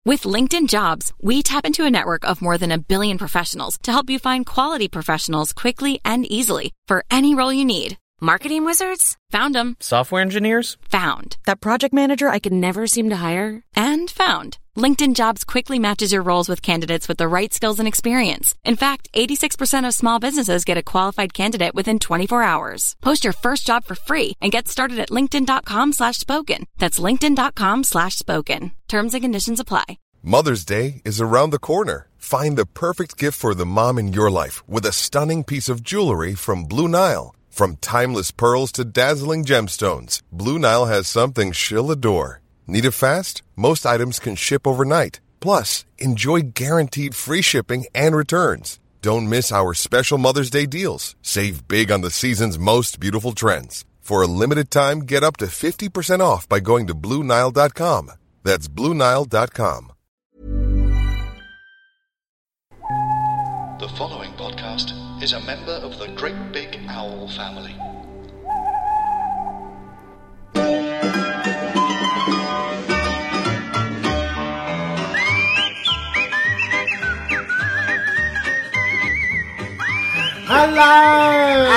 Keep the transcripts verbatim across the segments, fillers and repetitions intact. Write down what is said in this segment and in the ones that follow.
With LinkedIn Jobs, we tap into a network of more than a billion professionals to help you find quality professionals quickly and easily for any role you need. Marketing wizards? Found them. Software engineers? Found. That project manager I could never seem to hire? And found. LinkedIn Jobs quickly matches your roles with candidates with the right skills and experience. In fact, eighty-six percent of small businesses get a qualified candidate within twenty-four hours. Post your first job for free and get started at linkedin.com slash spoken. That's linkedin.com slash spoken. Terms and conditions apply. Mother's Day is around the corner. Find the perfect gift for the mom in your life with a stunning piece of jewelry from Blue Nile. From timeless pearls to dazzling gemstones, Blue Nile has something she'll adore. Need it fast? Most items can ship overnight. Plus, enjoy guaranteed free shipping and returns. Don't miss our special Mother's Day deals. Save big on the season's most beautiful trends. For a limited time, get up to fifty percent off by going to Blue Nile dot com. That's Blue Nile dot com. The following podcast is a member of the Great Big Owl family. Hello!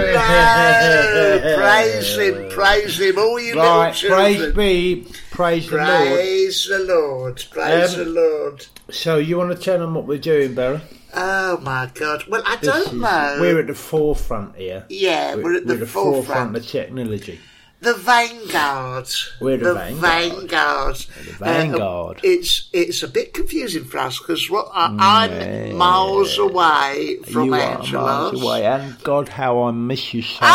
Hello! Praise him, praise him, all you right, little children. Praise be, praise the Lord. Praise the Lord, praise Um, the Lord. So, you want to tell them what we're doing, Barry? Oh my God! Well, I This don't is- know. We're at the forefront here. Yeah, we're, at the, we're the forefront. forefront of technology. The vanguard. We're the vanguard. vanguard. The vanguard. Uh, it's it's a bit confusing for us because what I, Yeah. I'm miles away from you Angela. are miles away, and God, how I miss you so.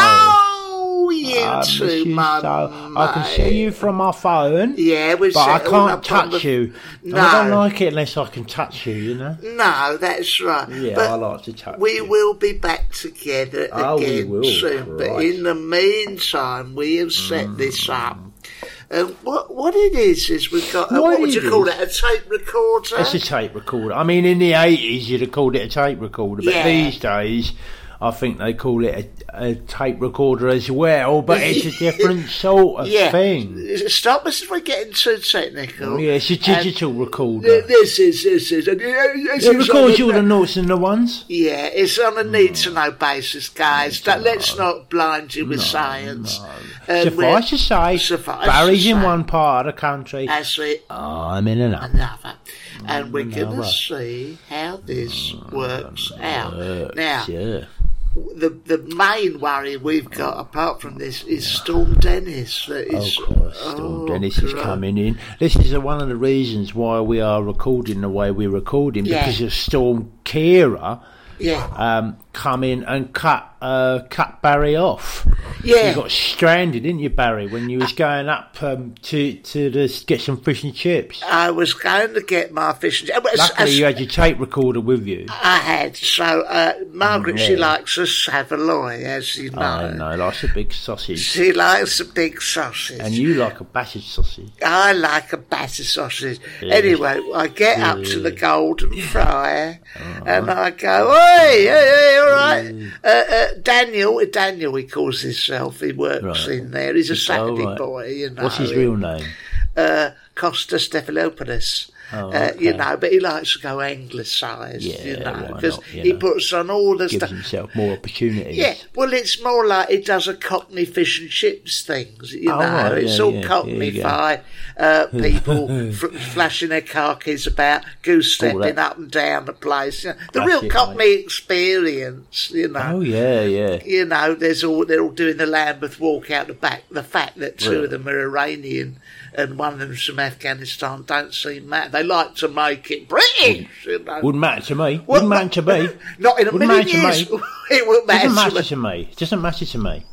Oh, you I miss too, you my so. I can see you from my phone. Yeah, we but I settled can't up on touch the- you. No. I don't like it unless I can touch you. You know. No, that's right. Yeah, but I like to touch we you. will be back together Oh, we again will, soon. But Christ. in the meantime, we have set Mm. this up. And what what it is is we've got a, What what would it you call is? it? A tape recorder. It's a tape recorder. I mean, in the eighties, you'd have called it a tape recorder, but Yeah. these days, I think they call it a, a tape recorder as well, but it's a different sort of yeah. thing. Stop us if we're getting too technical. Yeah, it's a And digital recorder. th- This is this is. and, uh, this It is records on all a- the noughts and the ones. Yeah, it's on a need-to-know basis, guys. Don't, let's not blind you with No, science. no. Um, we're- Suffice to say, Suffice Barry's to in say. one part of the country. That's it. I'm in another. Another. And we're going Another. to see how this works out. Now, Yeah. the the main worry we've got, apart from this, is Storm Dennis. That Oh, is, Christ, Storm oh, Dennis is Christ. coming in. This is one of the reasons why we are recording the way we're recording, Yeah. because of Storm Kira Yeah. um, come in and cut uh, cut Barry off. Yeah. You got stranded, didn't you, Barry, when you was going up um, to to the, get some fish and chips? I was going to get my fish and chips. Luckily, you had your tape recorder with you. I had. So, uh, Margaret, she Yeah. likes a Savoy, as you know. I know, like a big sausage. She likes a big sausage. And you like a battered sausage. I like a batter sausage. Yeah. Anyway, I get up to the Golden Friar Uh-huh. and I go, hey, hey, hey, all right. Uh, uh, Daniel, Daniel, he calls himself. He works Right. in there. He's a Saturday Oh, right. boy, you know. What's his real name? Uh, Costa Stephanopoulos. Oh, Uh, you okay. know, but he likes to go anglicised, Yeah, you know, why because not, you he know. puts on all the Gives stuff. himself more opportunities. Yeah, well, it's more like he does a Cockney fish and chips things, you Oh, know. right, it's yeah, all yeah, Cockney-fied. Uh, people f- flashing their car keys about, goose stepping that. up and down the place. You know, the That's real it, Cockney experience, you know. Oh, yeah, yeah. You know, there's all they're all doing the Lambeth walk out the back. The fact that two Right. of them are Iranian and one of them's from Afghanistan don't seem matter. They like to make it British, you know. Wouldn't matter to me. Well, Wouldn't matter to me. Not in a Wouldn't million matter years. to me. It wouldn't matter, Doesn't matter to to me. Doesn't matter to me.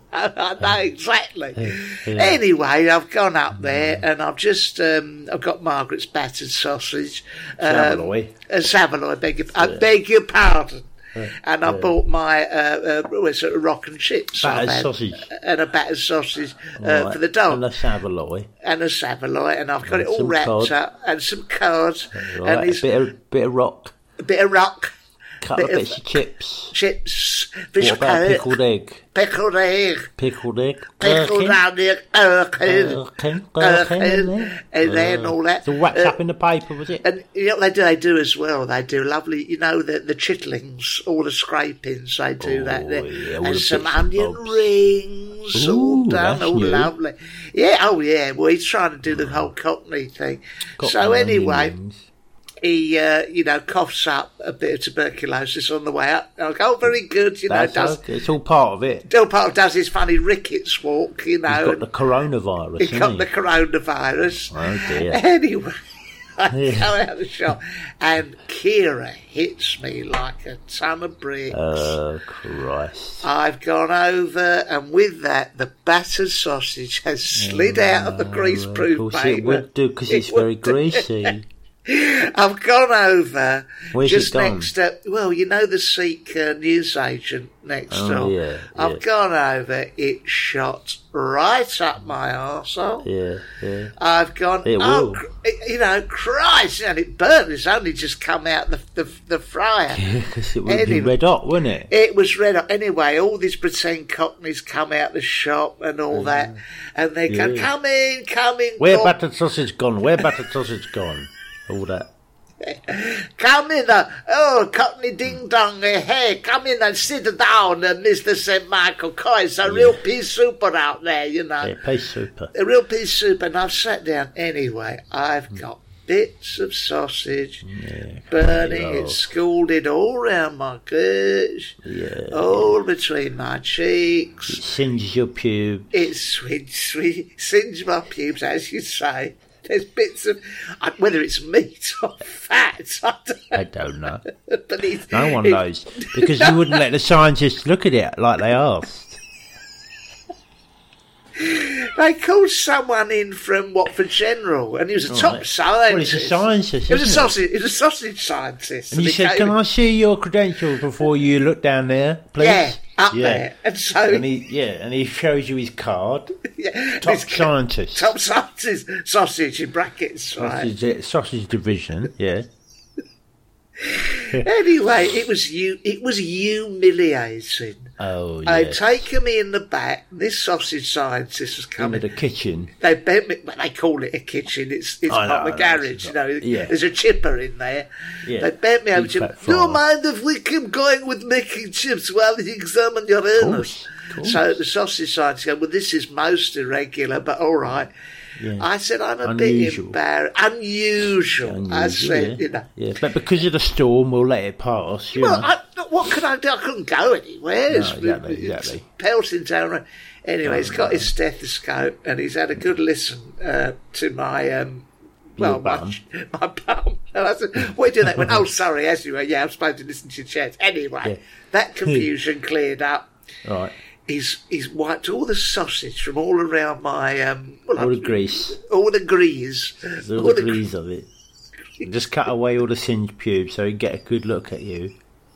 I know exactly. Yeah. Anyway, I've gone up there and I've just um, I've got Margaret's battered sausage, um, Savoy. a Savoy. Beg your, I beg your pardon. And I bought my uh, uh, what's it, rock and chips. Battered I've had, sausage. and a battered sausage uh, Right. for the dog, And a Savoy. and a Savoy, and I've got And it all some wrapped cod. up, and some cards, Right. and A it's bit of, bit of rock. a bit of rock. couple of bit bits of chips. chips, fish What about cake, pickled egg? pickled egg, Pickled egg. pickled Gherkin? onion, gherkin, Gherkin, gherkin in gherkin, there. and then Uh, all that. So wrapped Uh, up in the paper, was it? And you know what they do? They do as well. They do lovely, you know, the the chitlings, all the scrapings. They do Oh, that, there. yeah, all and the some bits and onion bobs. rings, all Ooh, done, that's all new. lovely. Yeah, oh yeah. Well, he's trying to do the whole Cockney thing. Got so my anyway. onions. He, uh, you know, coughs up a bit of tuberculosis on the way up. I go, oh, very good, you know, That's does okay. It's all part of it. Del Park does his funny rickets walk, you know. He's got and the coronavirus, he hasn't got he? the coronavirus. Oh, dear. Anyway, I Yeah. go out of the shop and Kira hits me like a ton of bricks. Oh, Christ. I've gone over, and with that, the battered sausage has slid out of the Of greaseproof course paper. it would do, because It it's very would do. greasy. I've gone over Where's just it gone? next to, well, you know the Sikh uh, newsagent next Oh, door? yeah, I've yeah. gone over, it shot right up my arsehole. Yeah, yeah. I've gone, It oh, will. cr- you know, Christ, and it burnt. It's only just come out the the, the fryer. Yeah, because it would be Anyway. red hot, wouldn't it? It was red hot. Anyway, all these pretend cockneys come out the shop and all that, and they go, Yeah. come in, come in, Where Cock- battered sausage gone? Where battered sausage gone? All that. come in, uh, oh, cockney ding dong, uh, hey, come in and sit down, uh, Mister Saint Michael. Coy, it's a real pea souper out there, you know. Yeah, pea super. A real pea soup, and I've sat down. Anyway, I've got bits of sausage burning, Oh. it's scalded all round my guts, Yeah. all between my cheeks. It singes your pube. It's sweet, sweet, singe my pubes, as you say. There's bits of, uh, whether it's meat or fat, I don't, I don't know. but it's, No one it- knows. Because you wouldn't let the scientists look at it like they asked. They called someone in from Watford General, and he was a top right. scientist. Well, he's a scientist, He was a isn't he? sausage. He was a sausage scientist. And you he said, came can in- I see your credentials before you look down there, please? Yeah, up there. And so, And he, yeah, and he shows you his card. yeah, Top this- scientist. top scientist, sausage in brackets, right? Sausage, sausage division, yeah. Anyway, it was you. It was humiliating. Oh, yeah. I'd taken me in the back. This sausage scientist was Into coming. the kitchen. They bent me. Well, they call it a kitchen. It's it's I know, not the I know, garage. it's You not- know, yeah. there's a chipper in there. Yeah. They bent me over Big to. fat Do you fryer. mind if we keep going with making chips while you examine your illness? of course. So the sausage scientist goes, well, this is most irregular, but all right. Yeah. I said, I'm a Unusual. bit embarrassed. Unusual. I Unusual, said, yeah. you know. Yeah, but because of the storm, we'll let it pass, you Well, know. I, what could I do? I couldn't go anywhere. It's, exactly, it's exactly. pelting down. Anyway, he's got no. his stethoscope and he's had a good listen uh, to my, um, well, Your my, bum. my bum. And I said, what are you doing that? Went, oh, sorry, as you were. Yeah, I'm supposed to listen to your chest. Anyway, Yeah. that confusion cleared up. Right. He's he's wiped all the sausage from all around my, um, well, All the I'm- grease. all the grease. There's all the grease of it. Just cut away all the singed pubes so he can get a good look at you.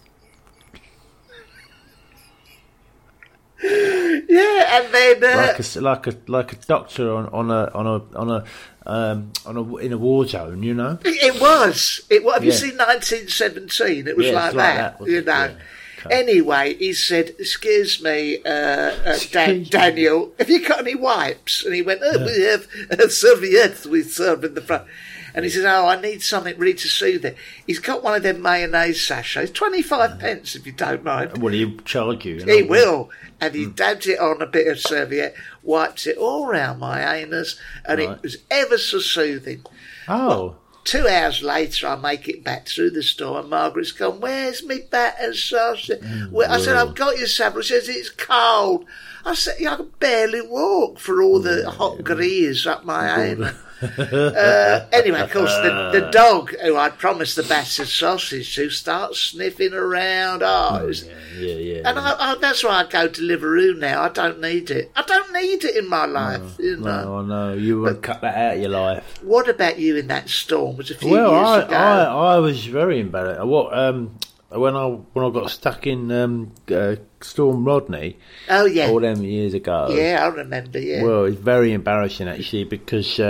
Yeah, and then... Uh, Like a, like a like a doctor on, on a on a on a um on a in a war zone, you know. It was. It was. Have you Yeah. seen nineteen seventeen? It was Yeah, like, it's like that, that, wasn't you it? know. Yeah. Okay. Anyway, he said, "Excuse me, uh, uh, Dan- Excuse me. Daniel, have you got any wipes?" And he went, "Oh, we have uh, serviettes we serve in the front." And he says, "Oh, I need something really to soothe it." He's got one of them mayonnaise sachets, twenty-five pence if you don't mind. Well, he'll charge you. you He know. will. And Hmm. he dabbed it on a bit of serviette, wipes it all round my anus, and Right. it was ever so soothing. Oh, Two hours later, I make it back through the store, and Margaret's gone, "Where's me batter sausage?" Well, I said, well. "I've got your sample." She says, "It's cold." I said, yeah, "I can barely walk for all the hot grease up my anus." uh, anyway, of course, the, the dog who I'd promised the battered sausage to starts sniffing around. Oh, it was, yeah, yeah. and I, I, that's why I go to Deliveroo now. I don't need it. I don't need it in my life. you know. No, I know. You want to cut that out of your life. What about you in that storm? It was a few Well, years I, ago. I, I was very embarrassed. What um, when I when I got stuck in um, uh, Storm Rodney oh yeah, all them years ago. yeah, I remember. Yeah, Well, it's very embarrassing actually because um,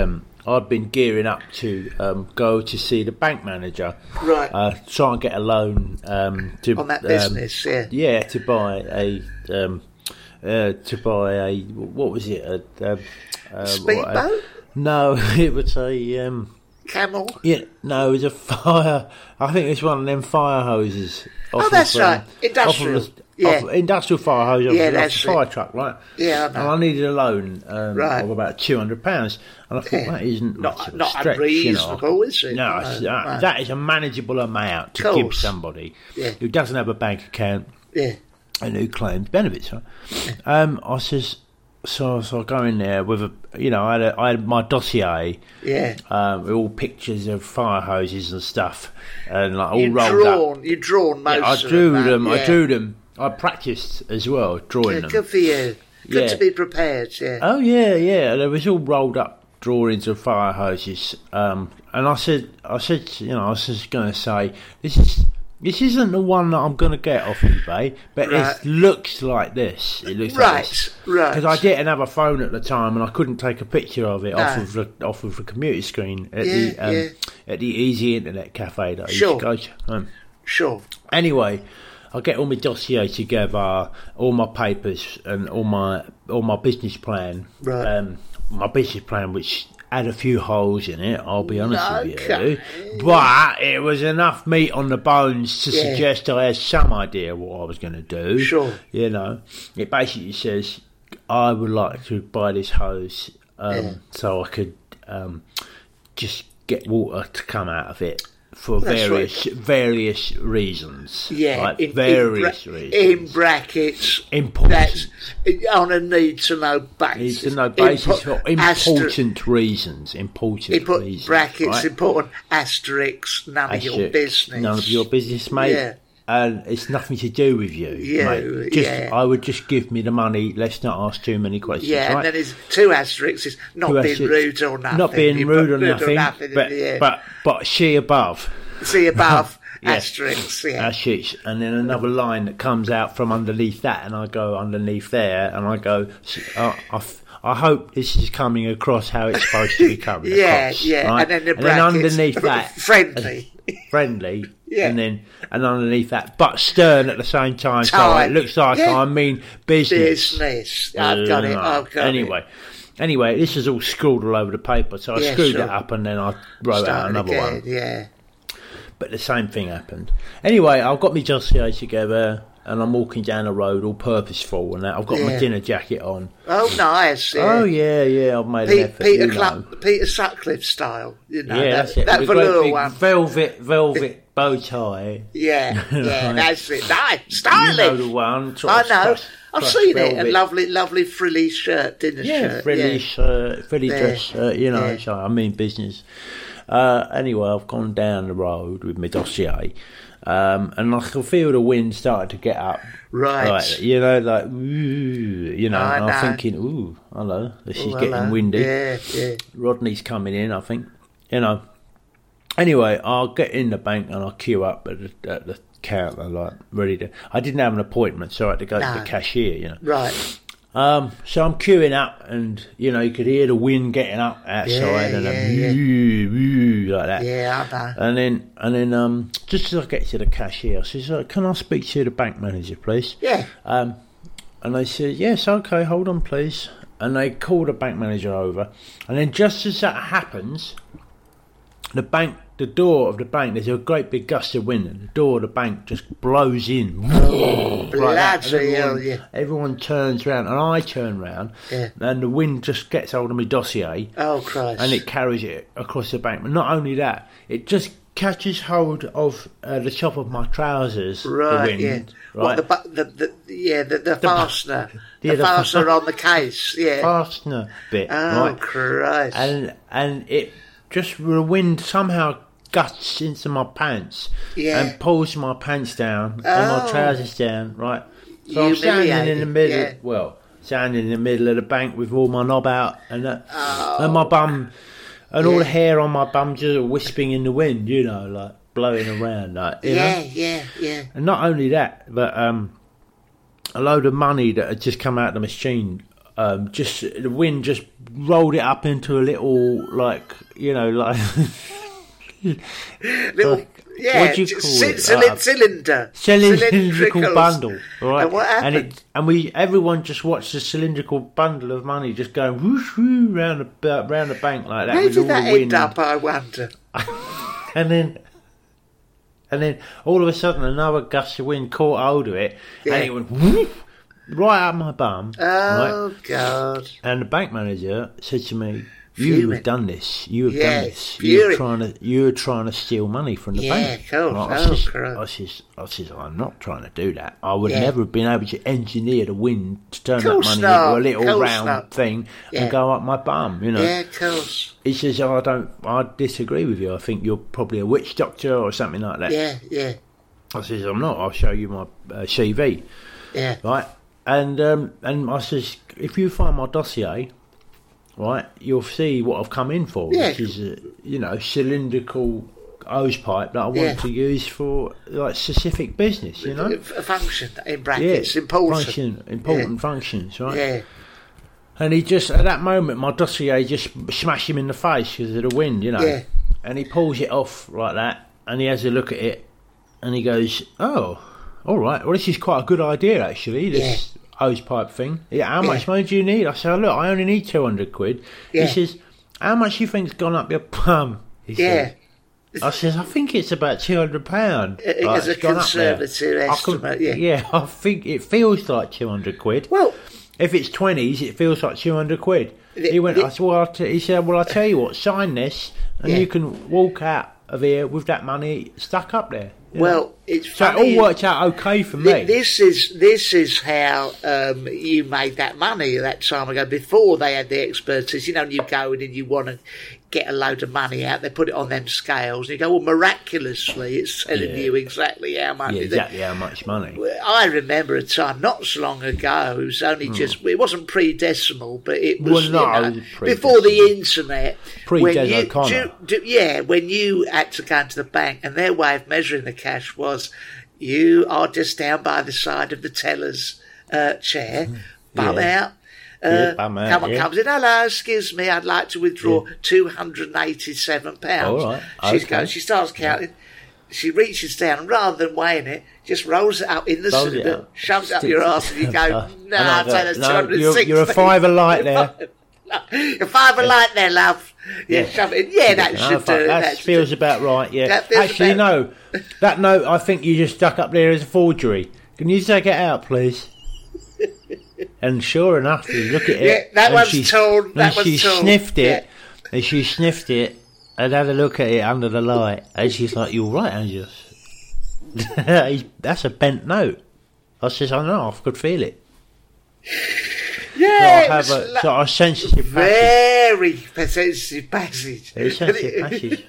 I'd been gearing up to um, go to see the bank manager, Right. Uh, try and get a loan um, to On that um, business, yeah. yeah, to buy a um, uh, to buy a what was it? A, um, uh, Speedboat? what, a- no, it was a. Um, Camel. Yeah, no, it was a fire. I think it was one of them fire hoses. off Oh, that's of, um, right. Industrial. off of the- Yeah. off- industrial fire hose. Off, Yeah, off that's the fire it. truck, right? Yeah, I And know. I needed a loan um, Right. of about two hundred pounds, and I thought Yeah. that isn't Not- much of a not stretch, unreasonable, you know. is it? No, No, it's- no. that, that is a manageable amount to Course. give somebody Yeah. who doesn't have a bank account Yeah. and who claims benefits. Right? Um, I says. So, so I go in there with a, you know, I had, a, I had my dossier, Yeah. um, with all pictures of fire hoses and stuff, and like all You rolled drawn. up. You drawn most. Yeah, I of drew them. them. yeah. I drew them. I practiced as well, drawing Yeah, them. good for you. Good Yeah. to be prepared. Yeah. Oh yeah, yeah. There was all rolled up drawings of fire hoses, um, and I said, I said, you know, I was just going to say, this is. This isn't the one that I'm going to get off eBay, but Right. it looks like this. It looks Right, like this. right. Because I didn't have a phone at the time, and I couldn't take a picture of it off No. of the off of the computer screen at Yeah, the um, yeah. at the Easy Internet Cafe that I Sure. used to go to. Um, Sure. Anyway, I get all my dossier together, all my papers, and all my all my business plan. Right. Um, my business plan, which had a few holes in it, I'll be honest Okay. with you, but it was enough meat on the bones to Yeah. suggest I had some idea what I was going to do. Sure. You know, it basically says I would like to buy this hose um, Yeah. so I could um, just get water to come out of it. For That's various various reasons, Yeah. right? in, various in, bra- reasons. in brackets. Important. That's on a need to know basis. Need to know basis Impo- for important reasons. Important He put reasons. brackets, right? important asterisks, none of your Asterisk, business. None of your business, mate. Yeah. And it's nothing to do with you, Yeah, mate. Just, yeah. I would just give me the money. Let's not ask too many questions. Yeah, right? and then there's two asterisks, is not Two being asterisks. rude or nothing. Not being You rude put or nothing, but, yeah. but but she above. See above, Yeah. asterisks, yeah. Asterisks, and then another line that comes out from underneath that, and I go underneath there, and I go. I, I, f- I hope this is coming across how it's supposed to be coming Yeah, across. yeah, right? and then the and brackets, underneath that, friendly. friendly, Yeah. and then and underneath that, but stern at the same time, so Time. it looks like Yeah. I mean business. Business. I've got it, Uh, I've got anyway. it. Anyway, this is all scrawled all over the paper, so I Yeah, screwed sure. it up and then I wrote out Starting another again, one. yeah. But the same thing happened. Anyway, I've got my dossier together and I'm walking down the road all purposeful and that. I've got my Yeah. dinner jacket on. Oh, nice. Yeah. Oh, yeah, yeah, I've made an Pete, effort. Peter, you Cla- know. Peter Sutcliffe style, you know, Yeah, that, that's it. that With a great velour big one. velvet, velvet bow tie. Yeah, yeah, Right. that's it. Nice, You stylish. know the one. sort I of know. crushed- I've crushed seen it. A velvet. lovely, lovely frilly shirt, dinner Yeah, shirt. frilly yeah. shirt, frilly Yeah. dress shirt, you know, Yeah. so I mean business. Uh, anyway, I've gone down the road with my dossier, um, and I can feel the wind starting to get up. Right. Like, you know, like, ooh, you know, I and I'm know. thinking, ooh, hello, this is Oh, getting hello. windy. Yeah, yeah. Rodney's coming in, I think, you know. Anyway, I'll get in the bank and I'll queue up at the, at the counter, like, ready to. I didn't have an appointment, so I had to go No. to the cashier, you know. Right. Um, so I'm queuing up, and you know you could hear the wind getting up outside, Yeah, and yeah, a yeah. woo, woo, like that. Yeah, I know. And then, and then, um, just as I get to the cashier, I says, uh, "Can I speak to the bank manager, please?" Yeah. Um, and they said, "Yes, okay, hold on, please." And they call the bank manager over, and then just as that happens, the bank, the door of the bank, there's a great big gust of wind, and the door of the bank just blows in. Like that. And Bloody hell, everyone, yeah. everyone turns round, and I turn round, Yeah. and the wind just gets hold of my dossier, Oh, Christ. and it carries it across the bank. But not only that, it just catches hold of uh, the top of my trousers. Right, the yeah. wind, What, right? the, bu- the, the, yeah, the, the fastener. yeah, the the fastener fa- on the case, yeah. fastener bit, Oh, right? Christ. And and it just the wind somehow gusts into my pants Yeah. and pulls my pants down and my Oh. trousers down, right? So I'm standing in the Humiliating, middle. yeah. Well, standing in the middle of the bank with all my knob out and that, Oh. and my bum and all Yeah. the hair on my bum just wisping in the wind, you know, like blowing around, like you yeah, know. yeah, yeah. And not only that, but um, a load of money that had just come out of the machine um, just the wind just rolled it up into a little, like, you know, like little. like, Yeah, what do you c- call c- it? cylind- Uh, cylinder, cylindrical cylindricals. bundle, right? And what happened? And it, and we, everyone just watched the cylindrical bundle of money just going whoosh, whoosh, round the round the bank like that. Where with did all that the end wind. up, I wonder? And then, and then all of a sudden, another gust of wind caught hold of it, Yeah. and it went whoosh, right up my bum. Oh, right? God. And the bank manager said to me, "You Fuming. have done this. You have Yeah, done this. You're furious. trying to. You're trying to steal money from the Yeah, bank." of course. Right, I, Oh, says, Christ. I says, I says, I'm not trying to do that. I would Yeah. never have been able to engineer the wind to turn Of that course money not, into a little of course round not. thing Yeah. and go up my bum. You know. Yeah, of course. He says, oh, I don't. I disagree with you. I think you're probably a witch doctor or something like that. Yeah, yeah, I says, I'm not. I'll show you my uh, C V. yeah. Right, and um, and I says, if you find my dossier, right, you'll see what I've come in for, Yeah. which is a, you know, cylindrical hose pipe that I want Yeah. to use for like specific business, you know. A function in brackets, important. function, important functions, right? Yeah, And he just, at that moment, my dossier just smashed him in the face because of the wind, you know. Yeah. And he pulls it off like that, and he has a look at it, and he goes, "Oh, all right. Well, this is quite a good idea, actually. This hose pipe thing. Yeah. How much Yeah. money do you need?" I said, "Look, I only need two hundred quid." Yeah. He says, "How much do you think's gone up your bum?" He yeah. said. I says, "I think it's about two hundred pound. It- it's a conservative estimate, yeah. Yeah, I think it feels like two hundred quid. Well, If it's twenties, it feels like two hundred quid." The- He went, the- I said, well, I'll t-, he said, well, I'll tell you what, sign this, and Yeah. you can walk out of here with that money stuck up there. you know. well, it's So it funny. all worked out okay for me. Th- This is this is how um, you made that money that time ago. Before they had the expertise, you know, and you go in and you want to get a load of money out. They put it on them scales, and you go, well, miraculously, it's telling Yeah. you exactly how much. yeah, it- exactly how much money. I remember a time not so long ago. It was only just. It wasn't pre-decimal, but it was, Well, you no, know, it was before the pre-decimal. internet. Pre when Des you O'Connor. do- do- yeah, when you had to go into the bank, and their way of measuring the cash was, you are just down by the side of the teller's uh, chair, bum Yeah. out. Uh, Yeah, bum out, Someone yeah. comes in, hello, excuse me, I'd like to withdraw two hundred eighty-seven pounds. All right, She's okay. going, she starts counting. She reaches down, and rather than weighing it, just rolls it up in the Rolls it cylinder, up. shows it up Sticks your it arse, and you go, up. no, And I I'll go, take the no, two hundred you're- sixty. you're a fiver light there. You're five a light there, love. Yeah, shove it in. Yeah, that No, should fuck, do. that That should feels do. about right, yeah. That feels Actually, about- no. That note I think you just stuck up there as a forgery. Can you take it out, please? And sure enough, you look at it. Yeah, that and one's she, torn, that and one's she torn, sniffed it, yeah. and she sniffed it, and had a look at it under the light, and she's like, "You're right, Angus. That's a bent note." I says, "I know, I could feel it." So I Yeah, it have was a like sort of sensitive passage. very sensitive passage. Very sensitive passage.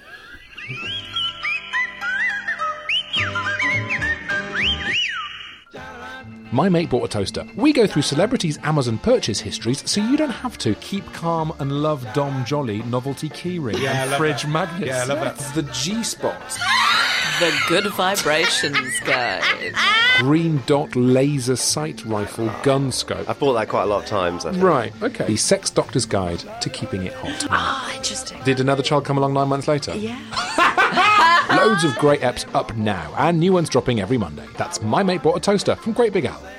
My Mate Bought a Toaster. We go through celebrities' Amazon purchase histories so you don't have to. Keep calm and love Dom Jolly novelty keyring Yeah, I and love fridge that. magnets. Yeah, I love that. The G-Spot. The Good Vibrations Guide. Green Dot Laser Sight Rifle Gun Scope. I've bought that quite a lot of times, I think. Right, okay. The Sex Doctor's Guide to Keeping It Hot. Ah, interesting. Did another child come along nine months later? Yeah. Loads of great apps up now, and new ones dropping every Monday. That's My Mate Bought a Toaster from Great Big Al.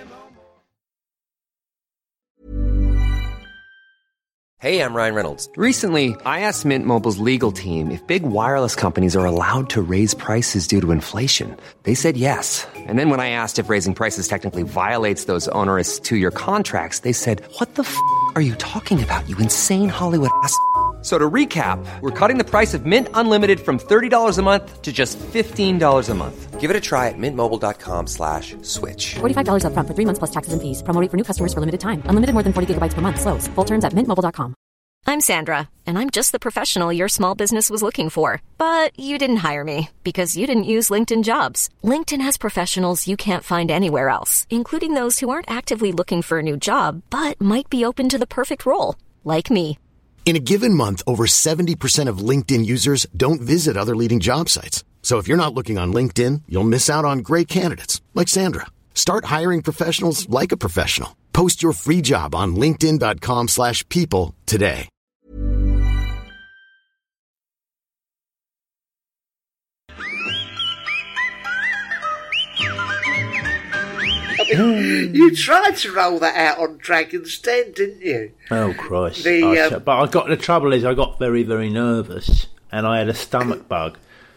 Hey, I'm Ryan Reynolds. Recently, I asked Mint Mobile's legal team if big wireless companies are allowed to raise prices due to inflation. They said yes. And then when I asked if raising prices technically violates those onerous two-year contracts, they said, "What the f*** are you talking about, you insane Hollywood ass?" So to recap, we're cutting the price of Mint Unlimited from thirty dollars a month to just fifteen dollars a month. Give it a try at mintmobile.com slash switch. forty-five dollars up front for three months plus taxes and fees. Promo rate for new customers for limited time. Unlimited more than forty gigabytes per month. Slows full terms at mint mobile dot com. I'm Sandra, and I'm just the professional your small business was looking for. But you didn't hire me because you didn't use LinkedIn Jobs. LinkedIn has professionals you can't find anywhere else, including those who aren't actively looking for a new job, but might be open to the perfect role, like me. In a given month, over seventy percent of LinkedIn users don't visit other leading job sites. So if you're not looking on LinkedIn, you'll miss out on great candidates like Sandra. Start hiring professionals like a professional. Post your free job on linkedin.com slash people today. I mean, you tried to roll that out on Dragon's Den, didn't you? Oh, Christ. The, I um, sh- but I got the trouble is I got very, very nervous and I had a stomach bug.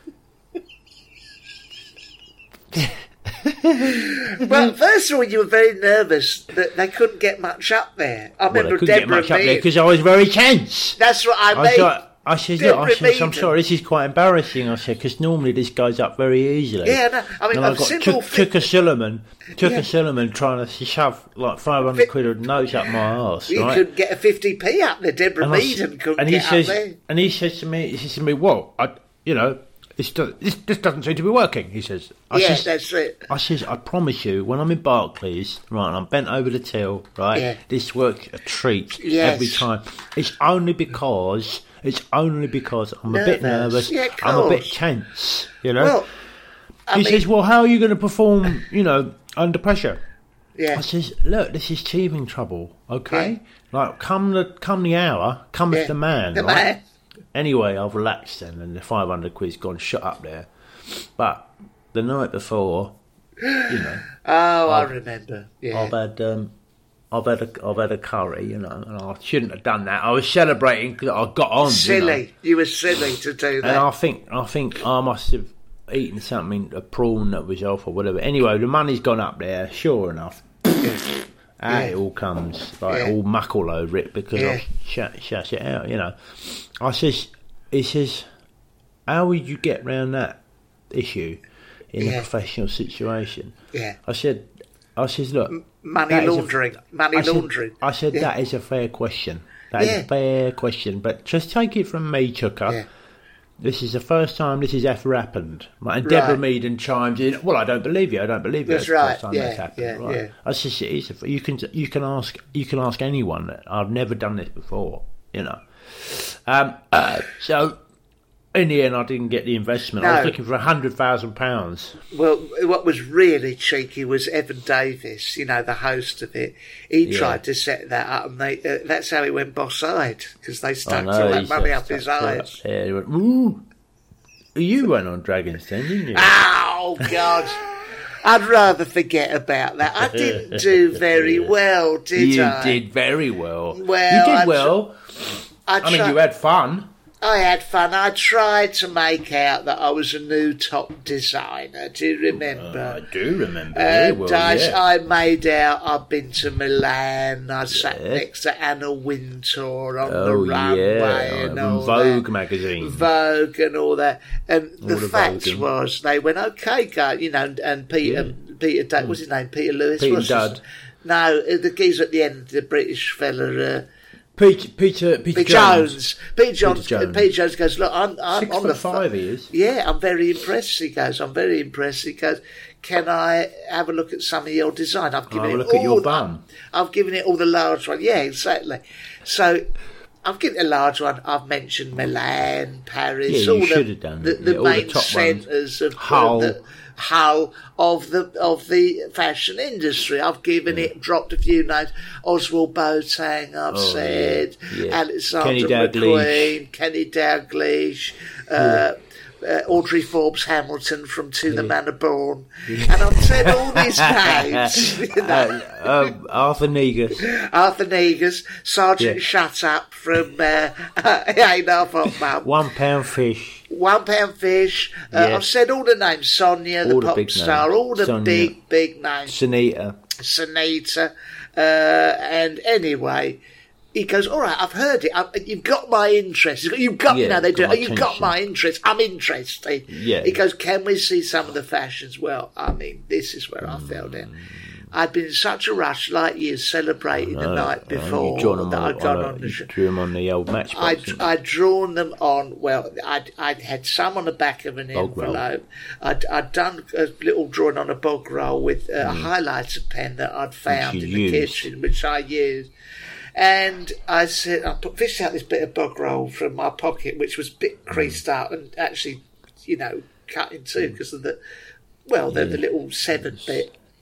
Well, first of all, you were very nervous that they couldn't get much up there. I Well, they remember couldn't get Deborah much up there Mead. because I was very tense. That's what I I, mean. thought, I said, look, I Deborah said, I'm Mead. sorry, this is quite embarrassing. I said, because normally this goes up very easily. Yeah, no, I mean, and a I got simple took, fi- took a Silliman, took Yeah. a Silliman trying to shove like five hundred quid of notes up my arse. You right? couldn't get a fifty p up there. Deborah And I Mead s- couldn't and he get says, up there. and he says to me, he says to me, well, I, you know, this, do, this this doesn't seem to be working. He says, I Yeah, says, that's it. I says, I promise you, when I'm in Barclays, right, and I'm bent over the till, right, Yeah. this works a treat Yes. every time. It's only because, it's only because I'm a bit Nervous. nervous, Yeah, of I'm a bit course. tense, you know. Well, I he mean, says, well, how are you going to perform, you know, under pressure? yeah. I says, look, this is teething trouble, okay? Like, come the come the hour, cometh Yeah. the man, The right? man. Anyway, I've relaxed then, and the five hundred quid's gone shut up there. But the night before, you know, Oh, I I've- remember. Yeah. I've had um, I've had a I've had a curry, you know, and I shouldn't have done that. I was celebrating because I got on, silly. you know. You were silly to do And that. I think I think I must have eaten something, a prawn that was off or whatever. Anyway, the money's gone up there, sure enough. Out it all comes, like Yeah. all muck all over it because Yeah. I shut, shut it out, you know. I says, he says, how would you get round that issue in Yeah. a professional situation? Yeah. I said, I says, look, Money that is a- laundering. Money I said- laundering. I said, Yeah. that is a fair question. That is Yeah. a fair question, but just take it from me, Chucker. Yeah. This is the first time this has ever happened. Right, and Deborah Right. Meaden chimes in. Well, I don't believe you. I don't believe you. That's It's the right, first time yeah, that's happened. yeah, right. yeah. I said, it is a- you can you can ask you can ask anyone. That I've never done this before. You know. Um, uh, so in the end, I didn't get the investment. I was No. looking for a hundred thousand pounds. Well, what was really cheeky was Evan Davis, you know, the host of it. He Yeah. tried to set that up, and they, uh, that's how he went boss-eyed, because they I stuck know, all that he money said up his stuff right eyes. there. He went, ooh. You went on Dragon's Den, didn't you? Oh, God. I'd rather forget about that. I didn't do very well, did you I? did very well. Well, you did I tr- well. I, I mean, tri- you had fun. I had fun. I tried to make out that I was a new top designer. Do you remember? I do remember very And well, I, yeah. I made out I'd been to Milan. I sat Yeah. next to Anna Wintour on the Oh, runway yeah, and on all Vogue that. magazine. Vogue and all that. And the, All the fact Vogue. was, they went, okay, go, you know, and, and Peter, Peter, Dud- what's his name? Peter Lewis? Peter What's his- Dud. No, the geezer at the end, the British fella. Uh, Peter, Peter, Peter, Peter Jones. Jones. Peter Jones. Peter Jones. Peter Jones goes, look, I'm, I'm Six on foot the five he is. Yeah, I'm very impressed. He goes, I'm very impressed. He goes, can I have a look at some of your design? I've given Have a it look at your all- bum. I've given it all the large one. Yeah, exactly. So I've given it a large one. I've mentioned Milan, Paris, Yeah, you all should the, have done the, it. the Yeah, all the main top ones. centres of Hull. the Hull of the of the fashion industry. I've given it, dropped a few names. Oswald Boateng, I've Oh, said. yeah, yeah. Alexander Kenny Dalglish. McQueen, Kenny Dalglish, uh, uh, Audrey Forbes Hamilton from To the Manor Born. And I've said all these names. You know. uh, um, Arthur Negus. Arthur Negus, Sergeant Yeah. Shut Up from uh, Ain't Half Hot Mum. One pound fish. One Pound Fish. Uh, Yeah. I've said all the names. Sonia, the All the pop big star, names. all the Sonia. big, big names. Sunita. Sanita. Uh, and anyway, he goes, all right, I've heard it. I, you've got my interest. He's got, you've got, Yeah, no, they do. got my You've got attention. my interest. I'm interested. Yeah. He goes, can we see some of the fashions? Well, I mean, this is where I fell down. I'd been in such a rush, like you, celebrating the night Uh, before you drawn them that on, I'd gone on, on, a, the you show. drew them on the old matchbox. I'd, didn't you? I'd drawn them on, well, I'd, I'd had some on the back of an Bog roll. envelope. I'd, I'd done a little drawing on a bog roll with a Mm. highlighter pen that I'd found you in the used. kitchen, which I used. And I said, I put, fished out this bit of bog roll from my pocket, which was a bit creased Mm. up and actually, you know, cut in two because of the, well, the, the little severed bit.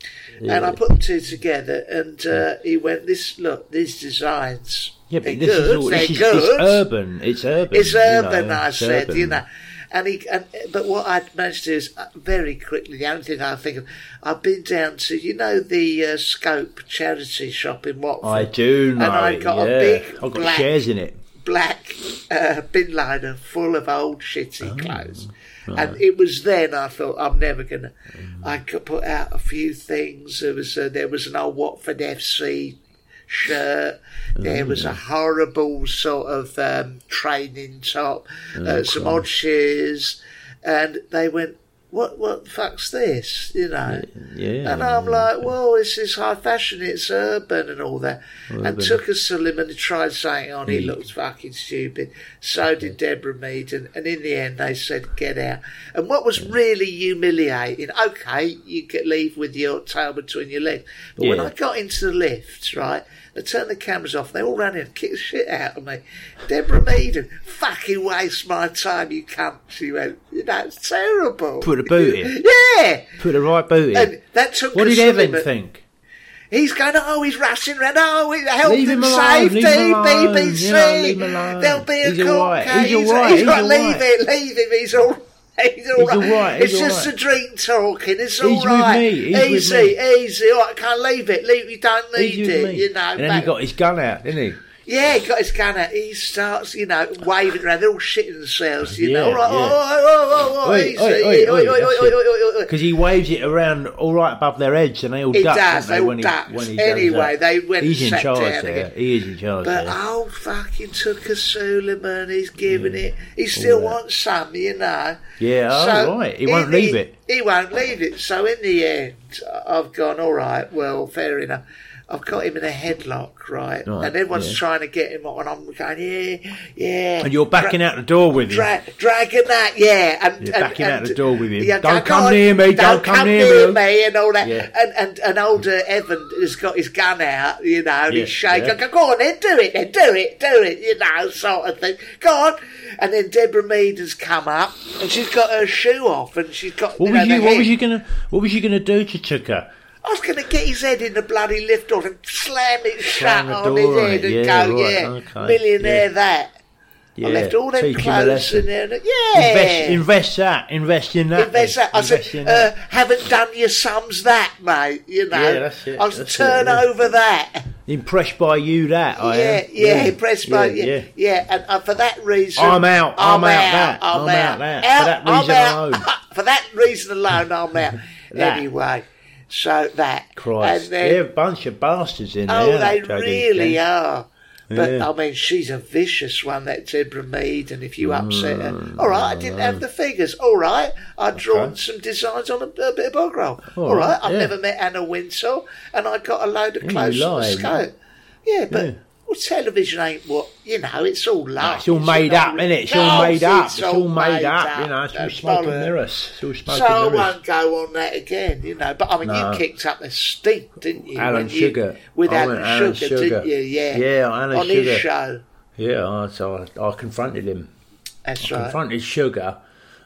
Yeah. And I put them two together, and uh, he went, "This look, these designs, Yeah, but they're this good, is all, they're this is, good. it's urban. It's urban. It's urban," you know, I it's said, urban. you know. And he, and, but what I'd managed to do is uh, very quickly. The only thing I think of, I've been down to, you know, the uh, Scope charity shop in Watford. I do know. And I got yeah. a big I've got black, shares in it. black uh, bin liner full of old shitty Oh, clothes. right. And it was then I thought, I'm never gonna. I could put out a few things. There was a, there was an old Watford F C shirt. There was a horrible sort of um, training top, Oh, uh, some odd shoes, and they went, "What? What the fuck's this?" You know. Yeah. And I'm like, "Well, this is high fashion. It's urban and all that." Urban. And took us to him and he tried something on. He Mm. looked fucking stupid. So did Deborah Mead. And, and in the end, they said, "Get out." And what was really humiliating, okay, you could leave with your tail between your legs. But when Yeah. I got into the lift, right, they turned the cameras off. They all ran in and kicked the shit out of me. Deborah Mead, fucking waste my time, you cunt. She went, "You know, it's terrible." Put a boot in. Yeah. Put the right boot in. And that took what us did a Evan limit. think? He's going, "Oh, he's rushing around. Oh, health Leave and him alone, safety, leave him alone, B B C. you know, leave him alone. There'll be a He's court all right, case." he's all right, He's he's got, all leave right. it, leave him. He's all He's all He's right. all right, It's he's all just right. a drink talking. It's all He's with right. me, he's with easy, me. easy. All right, can't leave it. Leave. You don't need He's with it. me. You know. And then back- he got his gun out, didn't he? Yeah, he got his gun out. He starts, you know, waving around. They're all shitting themselves, you Yeah, know. All right, yeah. oh, oh, oh, oh, Oi, easy. oi, oi, Oi, oi, oi, oi, that's oi, it. oi, oi, oi. Because he waves it around all right above their heads, and they all He duck. does, don't they all when he, duck. when he does Anyway, that. they went He's and in sat charge down there. again. He is in charge But there. old fucking Tucker Suleiman, he's giving it. He still All that. wants some, you know. Yeah, oh, right. He won't in leave the- it. He won't leave it. So in the end, I've gone, all right, well, fair enough. I've got him in a headlock, right? Right, and everyone's yeah. trying to get him on. I'm going, yeah, yeah. And you're backing out the door with him. Dra- dragging that, yeah. And, You're and, backing and, out the door with him. Yeah, Don't go come on, near me, don't come near me. and all that. Yeah. And, and and older Evan has got his gun out, you know, and Yeah, he's shaking. yeah. Go, go on then, do it then, do it, do it, you know, sort of thing. Go on. And then Deborah Mead has come up, and she's got her shoe off, and she's got, What you was know, you? the What head. was you gonna? What was you gonna do to Tucker? I was going to get his head in the bloody lift door and slam it Slam shut the on his door on head it, and yeah, go, right, yeah, okay, millionaire yeah. that. Yeah, I left all them teach him a clothes lesson. in there. and- Yeah. Invest, invest that. Invest in that. Invest then. that. I Invest said, in uh, that. haven't done your sums that, mate. You know, Yeah, that's it, I was that's it, turn yeah. over that. Impressed by you, that I yeah, am. yeah, impressed by yeah, you. yeah. Yeah, and uh, for that reason, I'm out, I'm out that, I'm, I'm out, out that. For that I'm reason out. alone. For that reason alone, I'm out. That. Anyway, so that. Christ, And then, they're a bunch of bastards in oh, there. they that Jodie really Ken. are. But Yeah. I mean, she's a vicious one, that Deborah Mead. And if you upset her, Mm, all right, I didn't have the figures. All right, I'd drawn Okay. some designs on a, a bit of bog roll. All All right, right, I've yeah. never met Anna Wintour, and I got a load of Yeah, clothes you on the lied. scope. Yeah, but Yeah. well, television ain't what you know. It's all love. It's all made up, isn't it? It's all Of made course up. It's It's all made up. You know, it's all Don't smoke and bother. mirrors. It's all smoke So I and mirrors. won't go on that again, you know. But I mean, No. you kicked up the stink, didn't you? Alan when you- Sugar. with I Alan, went Alan Sugar, Sugar. didn't you? Yeah, Yeah, Alan on Sugar. his show. Yeah, I, so I, I confronted him. That's I right. confronted Sugar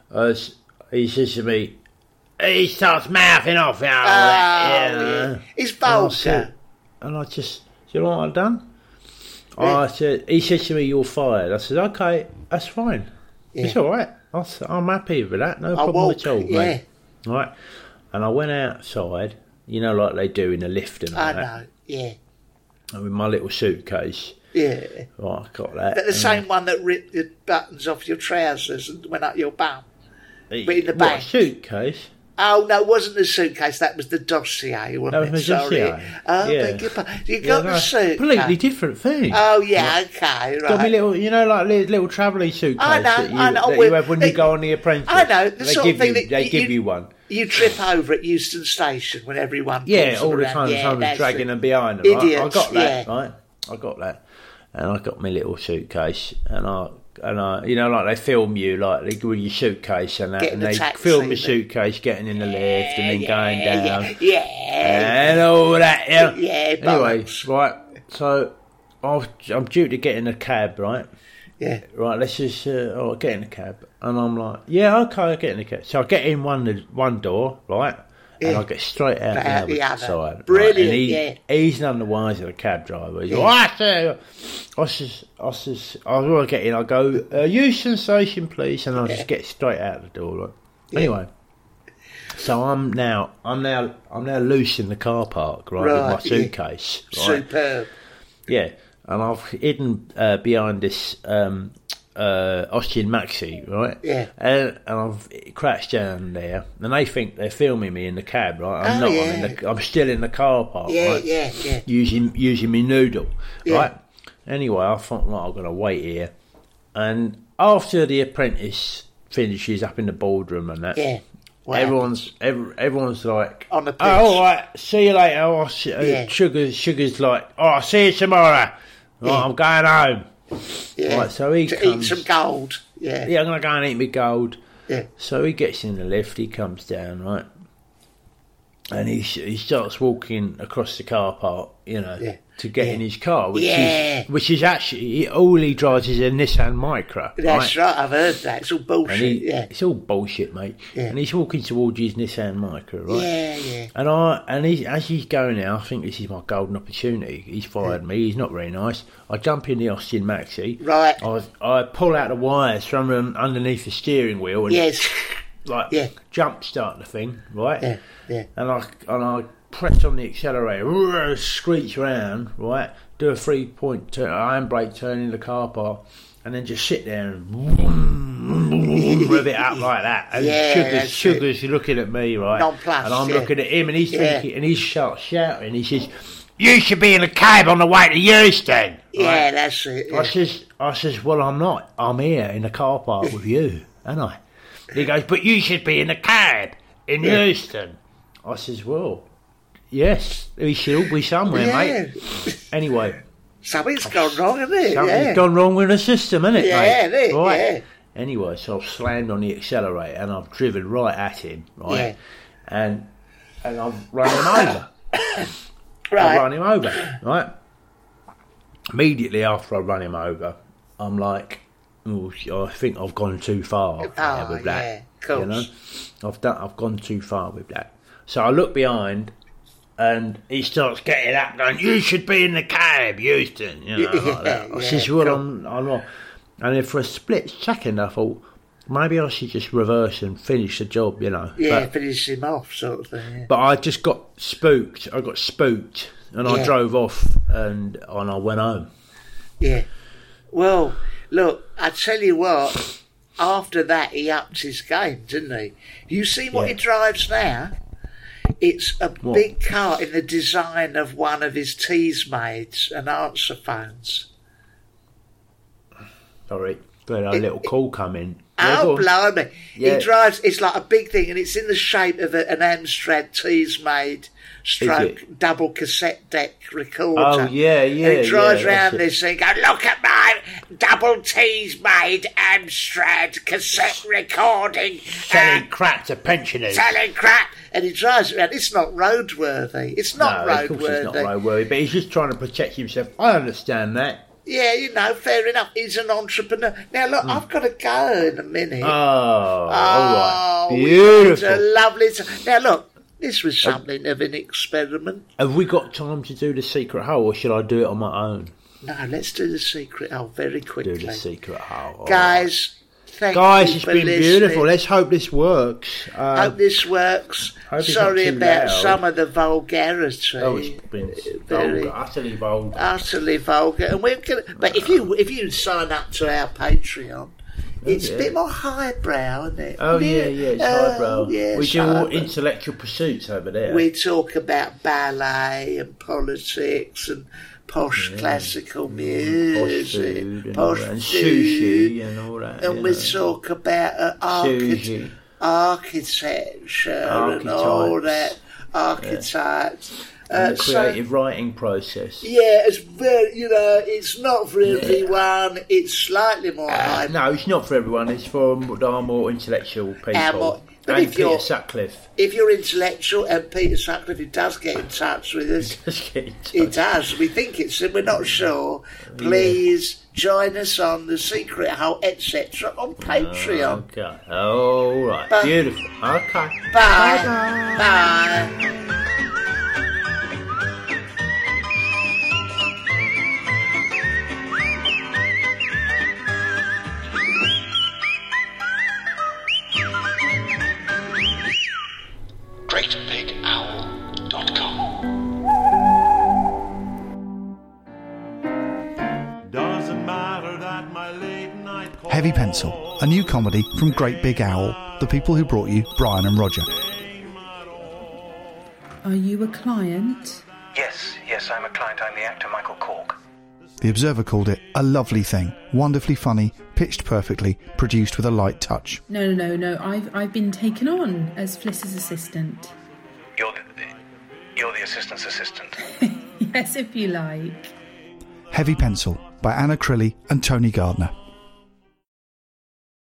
as he says to me, he starts mouthing off. You know, all that, you Oh, know. yeah. He's And I vulgar. said- And I just, do you know what I've done? Yeah. I said, he said to me, "You're fired." I said, "Okay, that's fine. Yeah. It's all right. I said, I'm happy with that. No I problem walk, at all, yeah. mate." Right. And I went outside, you know, like they do in the lift and all I that. know. Yeah, And with my little suitcase. yeah. Right, I got that. The, the and same one that ripped the buttons off your trousers and went up your bum. I- but in the what, back. suitcase? Oh no, it wasn't the suitcase. That was the dossier. Wasn't That was it? my Sorry. dossier. Oh, Yeah. beg your pardon. You Yeah, got no, the suitcase. completely different thing. Oh yeah, okay, Got me right. little, you know, like little, little travelling suitcase I know, that you, I know, that we- you have when they- you go on The Apprentice. I know, the they sort give of thing you, that they you- give you- you one. You trip over at Euston Station when everyone Yeah, pulls all the around. time. Yeah, someone's that's dragging it. them behind them. Right? I Idiots, got that, yeah. right? I got that, and I got my little suitcase, and I. And I, you know, like they film you, like they with your suitcase and that, Getting and the they taxi, film your but- suitcase getting in the lift and then going down, Yeah, yeah, and all that. Yeah. yeah. Anyway, bollocks. right. So I'll, I'm due to get in a cab, right? Yeah. Right, let's just uh, oh, get in the cab, and I'm like, yeah, okay, I'll get in the cab. So I get in one one door, right, and Yeah. I get straight out, Out the, the other other. side. Brilliant, right? And he, yeah. he's none the wiser, the cab driver. He's Yeah. like, "What the-" I says, I says, I want to get in. I go, uh, Euston Station, please, and I just get straight out the door. Right? Yeah. Anyway, so I'm now, I'm now, I'm now loose in the car park, right, Right, with my yeah. suitcase. Right? Superb. Yeah, and I've hidden uh, behind this um, uh, Austin Maxi, right? Yeah. And, and I've crouched down there, and they think they're filming me in the cab, right? I'm Oh, not. yeah. I'm, in the, I'm still in the car park, Yeah, right? yeah, yeah. Using using me noodle, Yeah. right? Anyway, I thought, right, I'm gonna wait here, and after The Apprentice finishes up in the boardroom and that, Yeah. Wow. everyone's every, everyone's like, On the pitch. oh, all right, see you later. Oh, I'll see, uh, Yeah. Sugar's Sugar's like, oh, I'll see you tomorrow. Right, Yeah. I'm going home. Yeah. Right, so he to comes, eat some gold. Yeah. yeah, I'm gonna go and eat my gold. Yeah. So he gets in the lift. He comes down, right, and he he starts walking across the car park, you know, Yeah. to get Yeah. in his car, which Yeah. is which is actually all he drives is a Nissan Micra. That's right. I've heard that. It's all bullshit. And he, yeah. it's all bullshit, mate. Yeah. And he's walking towards his Nissan Micra, right? Yeah, yeah. And I and he, as he's going out, I think this is my golden opportunity. He's fired me. He's not very nice. I jump in the Austin Maxi. Right. I I pull out the wires from un- underneath the steering wheel and Yes. like Yeah. jump start the thing, right? Yeah, yeah. And I and I press on the accelerator, screech round, right? Do a three point turn, iron brake turn in the car park, and then just sit there and rev it up like that. And Yeah, Sugar's, that's Sugar's looking at me, right? Nonplussed, and I'm yeah. looking at him, and he's Yeah. thinking, and he's shout, shouting. He says, "You should be in a cab on the way to Euston." Yeah, Right? that's it. I Yeah. says, I says, well, I'm not. I'm here in the car park with you, ain't I? He goes, but you should be in a cab in Yeah. Euston. I says, well, yes, he should be somewhere, Yeah. mate. Anyway, Something's gone wrong, hasn't it? something's yeah. gone wrong with the system, isn't it, Yeah, mate? innit? Right. Yeah. Anyway, so I've slammed on the accelerator and I've driven right at him, right? Yeah. And and I've run him over. I've Right. run him over, right? Immediately after I run him over, I'm like, oh, I think I've gone too far Oh, there with that. yeah, course. You know, I've done, I've gone too far with that. So I look behind, and he starts getting up, going, "You should be in the cab, Euston." You know, like that. I Yeah, says, yeah, "Well, cool. I'm, I'm not." And then for a split second, I thought maybe I should just reverse and finish the job. You know, Yeah, But, finish him off, sort of thing. Yeah. but I just got spooked. I got spooked, and I Yeah. drove off, and and I went home. Yeah. Well, look, I tell you what, after that he upped his game, didn't he? You see what Yeah. he drives now? It's a What? big car in the design of one of his tease maids and answer phones. Sorry, but a little call come in. Oh, blimey. Yeah. He drives, it's like a big thing, and it's in the shape of a, an Amstrad tease made stroke it? double cassette deck recorder. Oh, yeah, yeah, And he drives yeah, round that's it. this thing, go, look at my double tease made Amstrad cassette recording. Selling uh, crap to pensioners. selling crap. And he drives around. It's not roadworthy. It's not no, of course it's not roadworthy. roadworthy, but he's just trying to protect himself. I understand that. Yeah, you know, fair enough. He's an entrepreneur. Now, look, I've got to go in a minute. Hmm. Oh, all right. Oh, Beautiful. It's a lovely time. Now, look, this was something of an experiment. Have we got time to do the secret hole, or should I do it on my own? No, let's do the secret hole very quickly. Do the secret hole. All right. Guys, thank Guys, you it's for been listening. beautiful. Let's hope this works. Uh, Hope this works. hope it's Sorry not too about loud. some of the vulgarity. oh, it's been Very- vulgar, utterly vulgar. Utterly vulgar. And we're gonna, but if you if you sign up to our Patreon, it's yeah. a bit more highbrow, isn't it? Oh, yeah, yeah, it's Oh, highbrow. yeah, we it's do all highbrow. intellectual pursuits over there. We talk about ballet and politics and posh classical Posh music, food and, posh all that, and food, sushi and all that. and you we know. talk about uh, archi- Sushi. architecture and all that, archetypes. And Uh, the so- creative writing process. Yeah, it's very, you know, it's not for everyone. It's slightly more high. No, it's not for everyone. It's for our more intellectual people. Our more, But and if Peter you're Sutcliffe. if you're intellectual, and Peter Sutcliffe, he does get in touch with us. He does get in touch. He does. We think it's him. We're not sure. Please join us on the Secret Hole, et cetera on Patreon. Okay. All right. Bye. Beautiful. Okay. Bye. Bye-bye. Bye. great big owl dot com. Doesn't matter that my late night call. Heavy Pencil, a new comedy from Great Big Owl, the people who brought you Brian and Roger. Are you a client? Yes, yes, I'm a client. I'm the actor Michael Cork. The Observer called it a lovely thing, wonderfully funny, pitched perfectly, produced with a light touch. No, no, no, no. I've I've been taken on as Fliss's assistant. You're the, you're the assistant's assistant. Yes, if you like. Heavy Pencil by Anna Crilly and Tony Gardner.